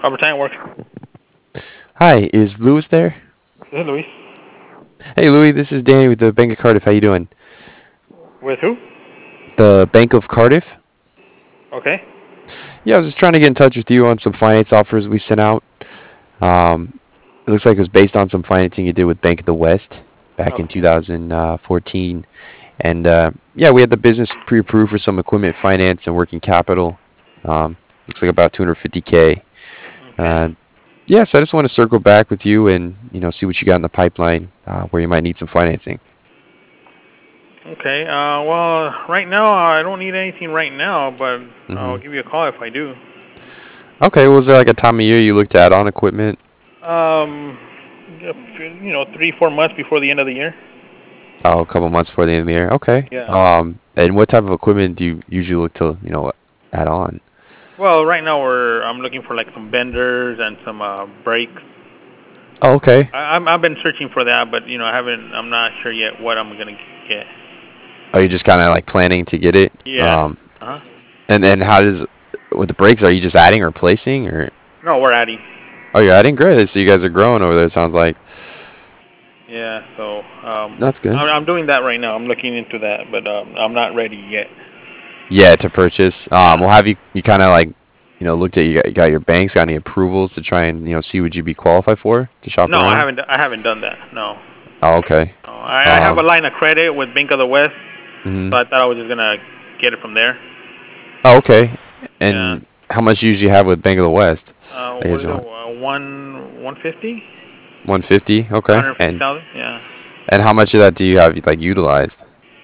Albert Time works. Hi, is Louis there? This is Luis. Hey, Louis, this is Danny with the Bank of Cardiff. How you doing? With who? The Bank of Cardiff? Okay. Yeah, I was just trying to get in touch with you on some finance offers we sent out. It looks like it was based on some financing you did with Bank of the West back in Okay. 2014. And yeah, we had the business pre-approved for some equipment finance and working capital. Looks like about 250K. Okay. Uh, yeah, so I just want to circle back with you and see what you got in the pipeline where you might need some financing. Okay. Well, right now I don't need anything right now, but I'll hmm give you a call if I do. Okay, was there like a time of year you looked to add on equipment? Um, 3, 4 months before the end of the year. Oh, a couple months before the end of the year. Okay. Yeah. And what type of equipment do you usually look to, add on? Well, right now I'm looking for like some benders and some brakes. Oh, okay. I've been searching for that, but I'm not sure yet what I'm gonna get. Are you just kind of like planning to get it? Yeah. Uh huh. And then how does with the brakes? Are you just adding or replacing, or No, we're adding. oh, you're adding? Great. So you guys are growing over there. It sounds like Yeah, so that's good. I'm doing that right now. I'm looking into that, but I'm not ready yet. Yeah, to purchase. Yeah. Well, have you kind of like looked at you got your banks, got any approvals to try and see what you'd be qualified for to shop No, I around? haven't. I haven't done that. No. Oh, okay. No, I have a line of credit with Bank of the West, hmm so I thought I was just gonna get it from there. Oh, okay. Yeah. And how much you usually have with Bank of the West? I What guess is it? you want 150? 150. Okay. 150,000? Yeah. And how much of that do you have like utilized?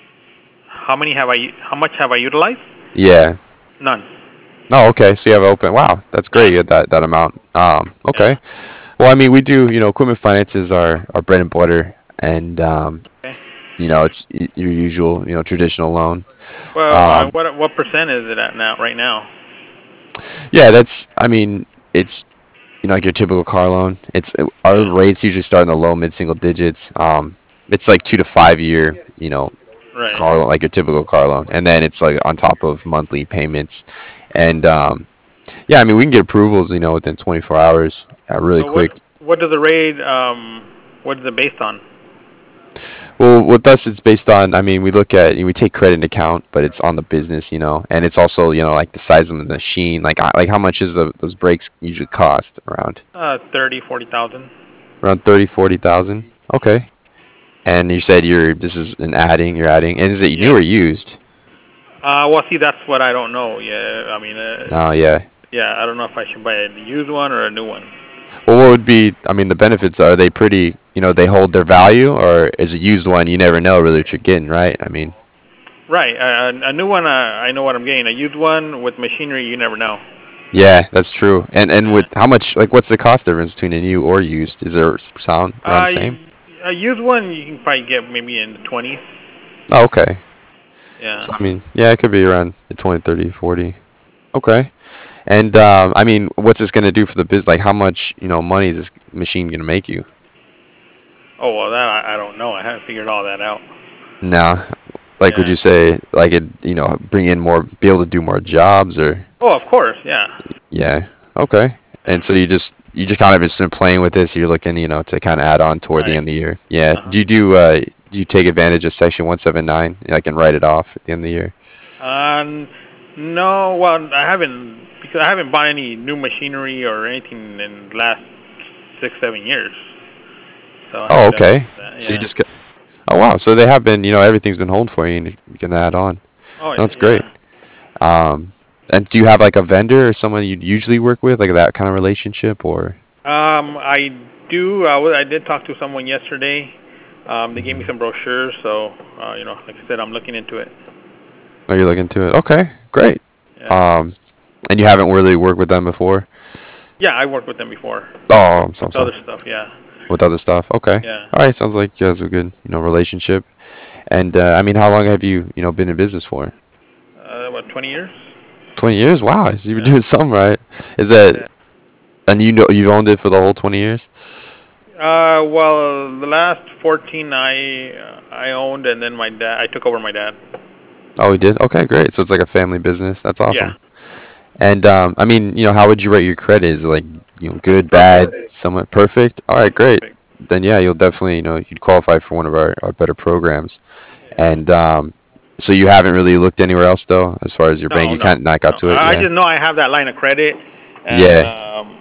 How much have I utilized? Yeah. None. Oh, okay. So you have open. Wow, that's great. Yeah. You get that amount. Yeah. Okay. Well, I mean, we do. Equipment finances are our bread and butter, and Okay. it's your usual, traditional loan. Well, Um, what percent is it at now? Right now? yeah, that's. I mean, it's like your typical car loan. Our Yeah. rates usually start in the low mid single digits. It's like 2 to 5 year, Right. car loan, like your typical car loan, and then it's like on top of monthly payments, and yeah, I mean, we can get approvals, within 24 hours, really Well, what quick. what does the rate what is it based on? Well, with us, it's based on, I mean, we take credit into account, but it's on the business, and it's also, like the size of the machine, like how much is those brakes usually cost around 30, 40,000. 30, 40,000. Okay. And you said this is you're adding, and is it new Yeah. or used? Well, see, that's what I don't know. Yeah, I mean, Oh, yeah. yeah, I don't know if I should buy a used one or a new one. Well, what would be, I mean, the benefits, are they pretty, they hold their value, or is a used one, you never know really what you're getting, right? I mean, Right, a new one, I know what I'm getting. A used one with machinery, you never know. yeah, that's true. And Yeah. with how much, like, what's the cost difference between a new or used? Is there sound around the same? A used one you can probably get maybe in the 20s. Oh, okay. Yeah. So, I mean, yeah, it could be around the 20, 30, 40. Okay. And, I mean, what's this going to do for the business? Like, how much, money is this machine going to make you? Oh well, that I don't know. I haven't figured all that out. Now, like, would Yeah. you say, like, it, bring in more, be able to do more jobs, or? Oh, of course, yeah. Yeah. Okay. And Yeah. so you just kind of just been playing with this. You're looking, to kind of add on toward the Right. end of the year. Yeah. Uh-huh. Do you take advantage of Section 179? I can write it off at the end of the year. No, well, I haven't because I haven't bought any new machinery or anything in the last 6, 7 years. So I Oh, haven't done okay. that. So you Yeah. just get. Oh, wow. So they have been, everything's been holding for you, and you can add on. Oh That's great. yeah. Um, and do you have like a vendor or someone you'd usually work with, like that kind of relationship, or? I do. I did talk to someone yesterday. They gave me Mhm. some brochures, so like I said, I'm looking into it. Are you looking to it? Okay, great. Yeah. Um, and you haven't really worked with them before? Yeah, I worked with them before Oh, I'm with sorry. other stuff. Yeah. With other stuff. Okay. Yeah. All right. Sounds like you guys have a good, relationship. And I mean, how long have you, been in business for? What, 20 years? 20 years. Wow. So you've been Yeah. doing something right. Is that Yeah. and you've owned it for the whole 20 years? Well, the last 14 I owned, and then my dad I took over my dad. Oh, we did. Okay, great. So it's like a family business. That's Yeah. awesome. And I mean, how would you rate your credit? Is it like good, bad, Perfect. somewhat perfect. All right, great. Perfect. Then yeah, you'll definitely you'd qualify for one of our better programs. Yeah. And so you haven't really looked anywhere else though, as far as your bank. No, You no, kind of not got no. to it. I Yeah. just know I have that line of credit, and Yeah.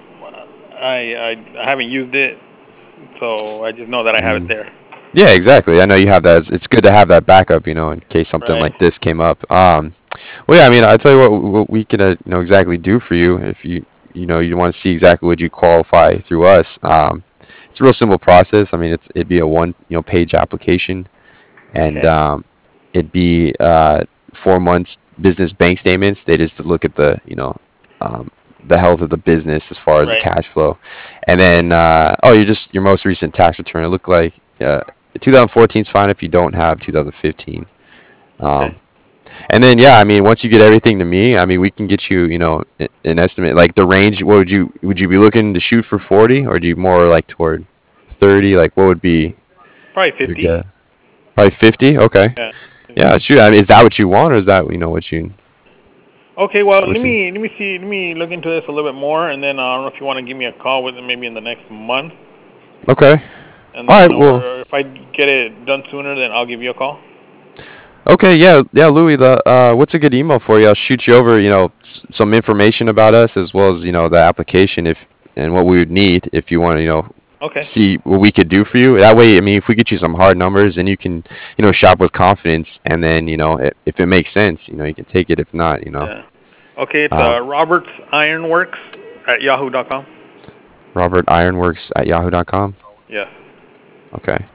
I haven't used it, so I just know that I have it Mm. there. Yeah, exactly. I know you have that. It's good to have that backup, in case something Right. like this came up. Well, yeah, I mean, I'll tell you what we could, exactly do for you if you want to see exactly what you qualify through us. It's a real simple process. I mean, it'd be a one, page application, and Okay. it'd be 4 months business bank statements. They just look at um, the health of the business as far as the Right. cash flow, and then your most recent tax return. It looked like 2014 is fine if you don't have 2015. Okay. Um, and then yeah, I mean, once you get everything to me, I mean, we can get you, an estimate like the range. What would you be looking to shoot for 40, or do you more like toward 30? Like what would be Probably your 50. guess? Probably 50. Okay. Yeah. Yeah, shoot. I mean, is that what you want, or is that what you Okay. Well, let what you? me let me see. Let me look into this a little bit more, and then I don't know if you want to give me a call with it maybe in the next month, Okay. and All then right. Well. or if I get it done sooner, then I'll give you a call. Okay. Yeah. Yeah, Louis. What's a good email for you? I'll shoot you over, some information about us as well as the application if and what we would need if you want to, Okay. see what we could do for you. That way, I mean, if we get you some hard numbers, then you can, shop with confidence, and then, if it makes sense, you can take it. If not. Yeah. Okay. It's Um, Roberts Ironworks at yahoo.com. Robert Ironworks at yahoo.com. Yes. Okay.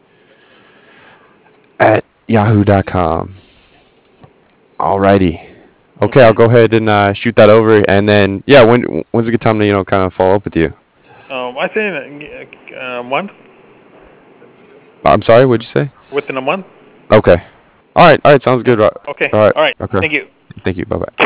At yahoo.com. Alrighty. Okay, I'll Okay. go ahead and shoot that over, and then yeah, when's a good time to kind of follow up with you? I say in a month. I'm sorry, what'd you say? Within a month. Okay. All right, sounds good. Okay. All right, All right. okay. Thank you. Thank you. Bye bye.